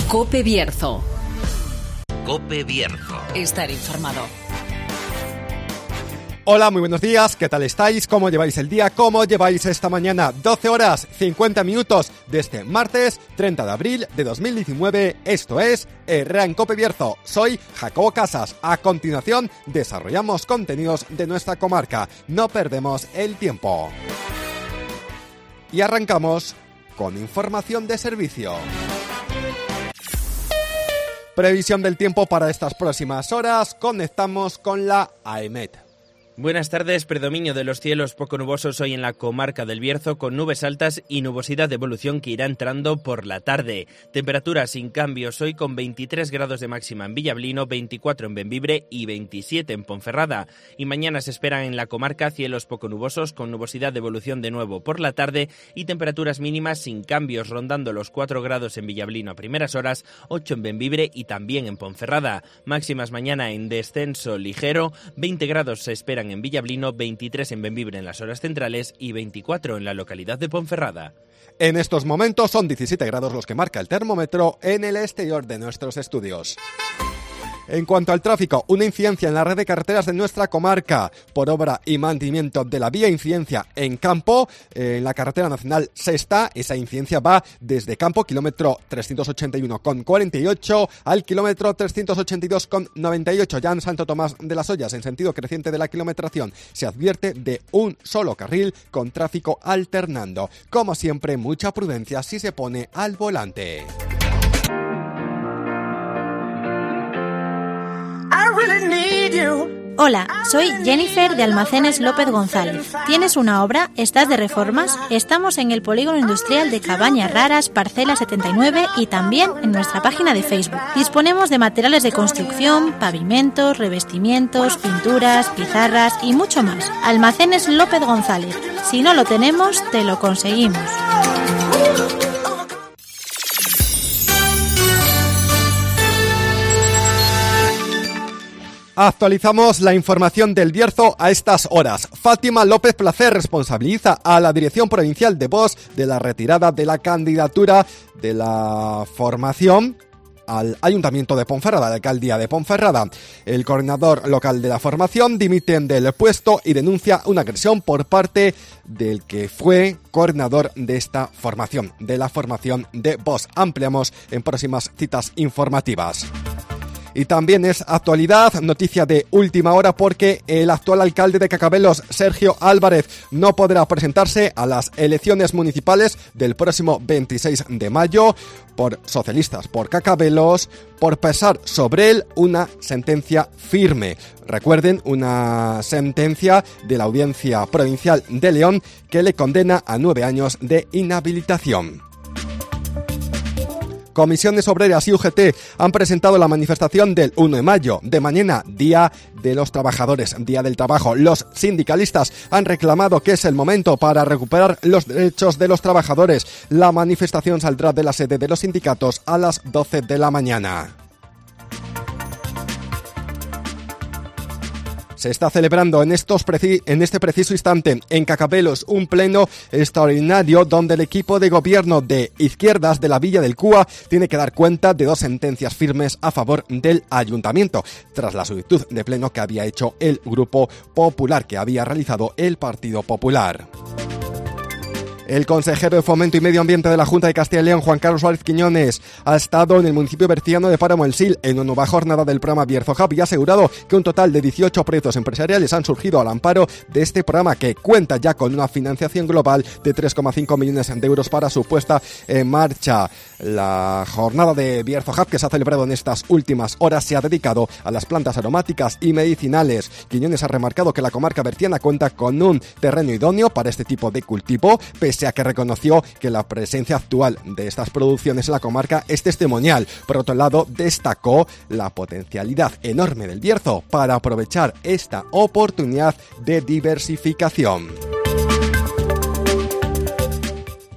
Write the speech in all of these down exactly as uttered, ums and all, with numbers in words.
COPE Bierzo. COPE Bierzo. Estar informado. Hola, muy buenos días, ¿qué tal estáis? ¿Cómo lleváis el día? ¿Cómo lleváis esta mañana? doce horas cincuenta minutos de este martes treinta de abril de dos mil diecinueve. Esto es Herrera COPE Bierzo. Soy Jacobo Casas. A continuación desarrollamos contenidos de nuestra comarca. No perdemos el tiempo. Y arrancamos con información de servicio. Previsión del tiempo para estas próximas horas. Conectamos con la AEMET. Buenas tardes. Predominio de los cielos poco nubosos hoy en la comarca del Bierzo, con nubes altas y nubosidad de evolución que irá entrando por la tarde. Temperaturas sin cambios hoy, con veintitrés grados de máxima en Villablino, veinticuatro en Bembibre y veintisiete en Ponferrada. Y mañana se esperan en la comarca cielos poco nubosos, con nubosidad de evolución de nuevo por la tarde y temperaturas mínimas sin cambios, rondando los cuatro grados en Villablino a primeras horas, ocho en Bembibre y también en Ponferrada. Máximas mañana en descenso ligero, veinte grados se esperan en Villablino, veintitrés en Bembibre en las horas centrales y veinticuatro en la localidad de Ponferrada. En estos momentos son diecisiete grados los que marca el termómetro en el exterior de nuestros estudios. En cuanto al tráfico, una incidencia en la red de carreteras de nuestra comarca por obra y mantenimiento de la vía. Incidencia en Campo, en la carretera nacional Sexta. Esa incidencia va desde Campo, kilómetro trescientos ochenta y uno con cuarenta y ocho, al kilómetro trescientos ochenta y dos con noventa y ocho. Ya en Santo Tomás de las Ollas, en sentido creciente de la kilometración, se advierte de un solo carril con tráfico alternando. Como siempre, mucha prudencia si se pone al volante. Hola, soy Jennifer de Almacenes López González. ¿Tienes una obra? ¿Estás de reformas? Estamos en el Polígono Industrial de Cabañas Raras, Parcela setenta y nueve y también en nuestra página de Facebook. Disponemos de materiales de construcción, pavimentos, revestimientos, pinturas, pizarras y mucho más. Almacenes López González. Si no lo tenemos, te lo conseguimos. Actualizamos la información del Bierzo a estas horas. Fátima López Placer responsabiliza a la Dirección Provincial de Vox de la retirada de la candidatura de la formación al Ayuntamiento de Ponferrada, la alcaldía de Ponferrada. El coordinador local de la formación dimite del puesto y denuncia una agresión por parte del que fue coordinador de esta formación, de la formación de Vox. Ampliamos en próximas citas informativas. Y también es actualidad, noticia de última hora, porque el actual alcalde de Cacabelos, Sergio Álvarez, no podrá presentarse a las elecciones municipales del próximo veintiséis de mayo por socialistas, por Cacabelos, por pesar sobre él una sentencia firme. Recuerden, una sentencia de la Audiencia Provincial de León que le condena a nueve años de inhabilitación. Comisiones Obreras y U G T han presentado la manifestación del uno de mayo, de mañana, Día de los Trabajadores, Día del Trabajo. Los sindicalistas han reclamado que es el momento para recuperar los derechos de los trabajadores. La manifestación saldrá de la sede de los sindicatos a las doce de la mañana. Se está celebrando en, estos preci- en este preciso instante en Cacabelos un pleno extraordinario donde el equipo de gobierno de izquierdas de la Villa del Cúa tiene que dar cuenta de dos sentencias firmes a favor del ayuntamiento, tras la solicitud de pleno que había hecho el Grupo Popular, que había realizado el Partido Popular. El consejero de Fomento y Medio Ambiente de la Junta de Castilla y León, Juan Carlos Suárez Quiñones, ha estado en el municipio berciano de Páramo el Sil en una nueva jornada del programa Bierzo Hub y ha asegurado que un total de dieciocho proyectos empresariales han surgido al amparo de este programa, que cuenta ya con una financiación global de tres coma cinco millones de euros para su puesta en marcha. La jornada de Bierzo Hub, que se ha celebrado en estas últimas horas, se ha dedicado a las plantas aromáticas y medicinales. Quiñones ha remarcado que la comarca berciana cuenta con un terreno idóneo para este tipo de cultivo, pese a que reconoció que la presencia actual de estas producciones en la comarca es testimonial. Por otro lado, destacó la potencialidad enorme del Bierzo para aprovechar esta oportunidad de diversificación.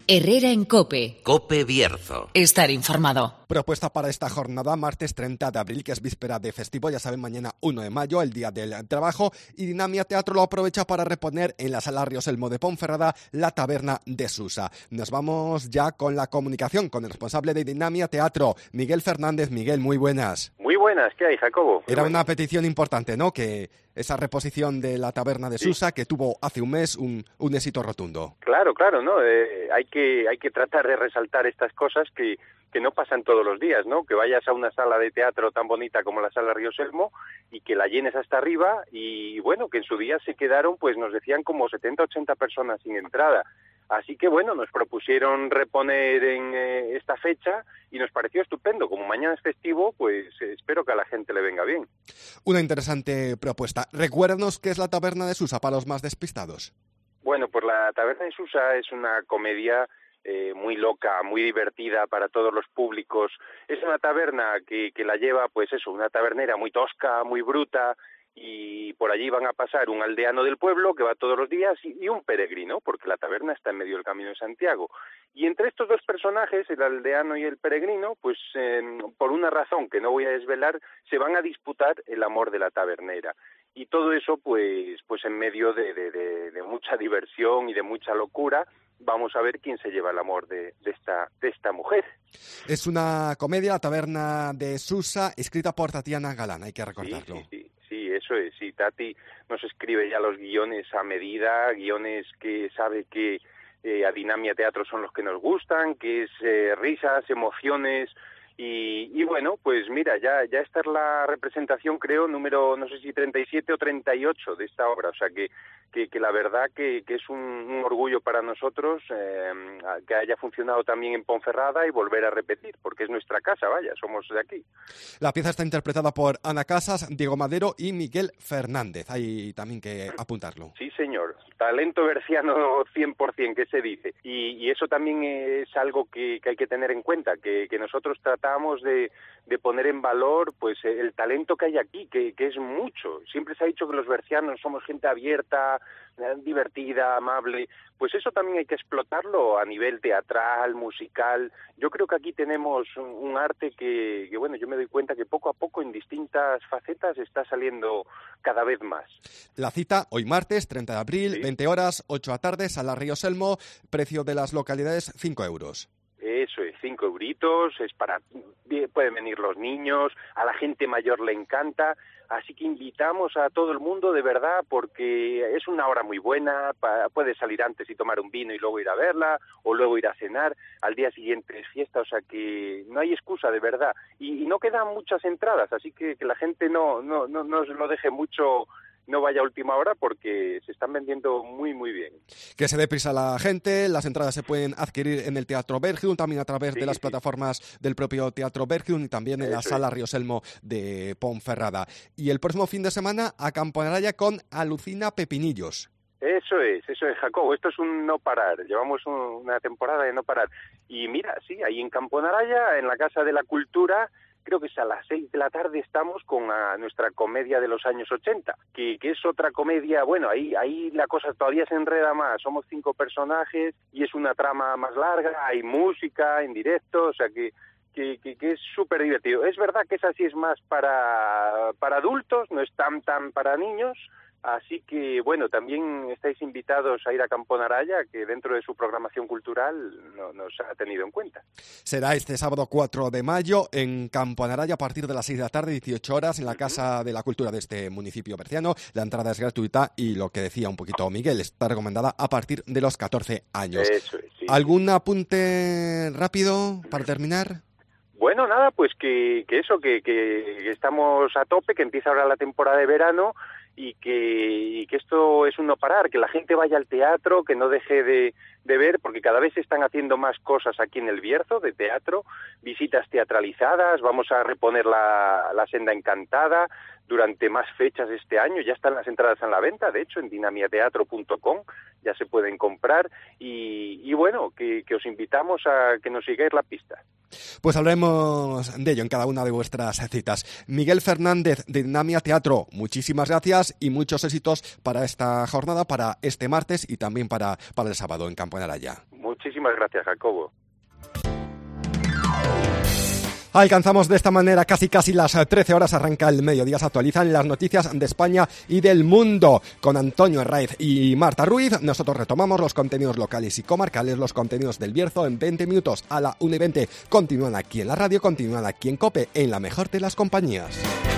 Herrera en COPE. COPE Bierzo. Estar informado. Propuesta para esta jornada, martes treinta de abril, que es víspera de festivo, ya saben, mañana uno de mayo, el Día del Trabajo, y Dinamia Teatro lo aprovecha para reponer en la Sala Rioselmo de Ponferrada la Taberna de Susa. Nos vamos ya con la comunicación con el responsable de Dinamia Teatro, Miguel Fernández. Miguel, muy buenas. Muy buenas, ¿qué hay, Jacobo? Muy Era buenas. una petición importante, ¿no?, que esa reposición de la Taberna de Sí. Susa, que tuvo hace un mes un, un éxito rotundo. Claro, claro, ¿no? Eh, hay que hay que tratar de resaltar estas cosas que, que no pasan todos los días, ¿no? Que vayas a una sala de teatro tan bonita como la Sala Rioselmo y que la llenes hasta arriba y, bueno, que en su día se quedaron, pues nos decían como setenta, ochenta personas sin entrada. Así que, bueno, nos propusieron reponer en eh, esta fecha y nos pareció estupendo. Como mañana es festivo, pues eh, espero que a la gente le venga bien. Una interesante propuesta. Recuérdanos qué es la Taberna de Susa para los más despistados. Bueno, pues la Taberna de Susa es una comedia eh, muy loca, muy divertida para todos los públicos. Es una taberna que, que la lleva, pues eso, una tabernera muy tosca, muy bruta, y por allí van a pasar un aldeano del pueblo que va todos los días y, y un peregrino, porque la taberna está en medio del Camino de Santiago. Y entre estos dos personajes, el aldeano y el peregrino, pues eh, por una razón que no voy a desvelar, se van a disputar el amor de la tabernera. Y todo eso, pues, pues en medio de, de, de, de mucha diversión y de mucha locura, vamos a ver quién se lleva el amor de, de esta de esta mujer. Es una comedia, La Taberna de Susa, escrita por Tatiana Galán, hay que recordarlo. Sí, sí, sí, sí, eso es. Sí, Tati nos escribe ya los guiones a medida, guiones que sabe que eh, a Dinamia Teatro son los que nos gustan, que es eh, risas, emociones. Y, y bueno, pues mira, ya ya esta es la representación, creo, número, no sé si treinta y siete o treinta y ocho de esta obra, o sea que que, que la verdad que, que es un, un orgullo para nosotros eh, que haya funcionado también en Ponferrada y volver a repetir, porque es nuestra casa, vaya, somos de aquí. La pieza está interpretada por Ana Casas, Diego Madero y Miguel Fernández, hay también que apuntarlo. Sí, señor, talento berciano cien por ciento, que se dice, y, y eso también es algo que, que hay que tener en cuenta, que, que nosotros tratamos de, de poner en valor pues el talento que hay aquí, que, que es mucho. Siempre se ha dicho que los bercianos somos gente abierta, divertida, amable, pues eso también hay que explotarlo a nivel teatral, musical. Yo creo que aquí tenemos un, un arte que, que, bueno, yo me doy cuenta que poco a poco en distintas facetas está saliendo cada vez más. La cita hoy martes, treinta de abril, Sí. veinte horas, ocho a tarde, Sala Rioselmo, precio de las localidades cinco euros. Eso es, cinco euritos, es para, pueden venir los niños, a la gente mayor le encanta, así que invitamos a todo el mundo de verdad porque es una hora muy buena, pa, puedes salir antes y tomar un vino y luego ir a verla, o luego ir a cenar, al día siguiente es fiesta, o sea que no hay excusa de verdad, y, y no quedan muchas entradas, así que que la gente no, no, no, no lo deje mucho, no vaya a última hora porque se están vendiendo muy, muy bien. Que se dé prisa a la gente, las entradas se pueden adquirir en el Teatro Bergium, también a través Sí, de las sí. plataformas del propio Teatro Bergium y también en la Eso Sala es. Rioselmo de Ponferrada. Y el próximo fin de semana a Campanaraya con Alucina Pepinillos. Eso es, eso es, Jacobo, esto es un no parar, llevamos un, una temporada de no parar. Y mira, sí, ahí en Camponaraya, en la Casa de la Cultura, creo que es a las seis de la tarde estamos con a, nuestra comedia de los años ochenta, que, que es otra comedia, bueno, ahí ahí la cosa todavía se enreda más, somos cinco personajes y es una trama más larga, hay música en directo, o sea que que, que, que es súper divertido. Es verdad que esa sí es más para, para adultos, no es tan tan para niños. Así que, bueno, también estáis invitados a ir a Camponaraya, que dentro de su programación cultural no, nos ha tenido en cuenta. Será este sábado cuatro de mayo en Campanaraya a partir de las seis de la tarde, dieciocho horas, en la Casa de la Cultura de este municipio berciano. La entrada es gratuita y lo que decía un poquito Miguel, está recomendada a partir de los catorce años. Eso es, sí. ¿Algún apunte rápido para terminar? Bueno, nada, pues que, que eso, que, que, que estamos a tope, que empieza ahora la temporada de verano y que, y que esto es un no parar, que la gente vaya al teatro, que no deje de, de ver, porque cada vez se están haciendo más cosas aquí en el Bierzo de teatro, visitas teatralizadas, vamos a reponer la, la Senda Encantada durante más fechas este año, ya están las entradas en la venta, de hecho en dinamiateatro punto com ya se pueden comprar y, y bueno, que, que os invitamos a que nos sigáis la pista. Pues hablaremos de ello en cada una de vuestras citas. Miguel Fernández de Dinamia Teatro, muchísimas gracias y muchos éxitos para esta jornada, para este martes y también para, para el sábado en Campanaraya. Muy Muchísimas gracias, Jacobo. Alcanzamos de esta manera casi casi las trece horas, arranca el mediodía, se actualizan las noticias de España y del mundo. Con Antonio Herraiz y Marta Ruiz, nosotros retomamos los contenidos locales y comarcales, los contenidos del Bierzo en veinte minutos a la una y veinte. Continúan aquí en la radio, continúan aquí en COPE, en la mejor de las compañías.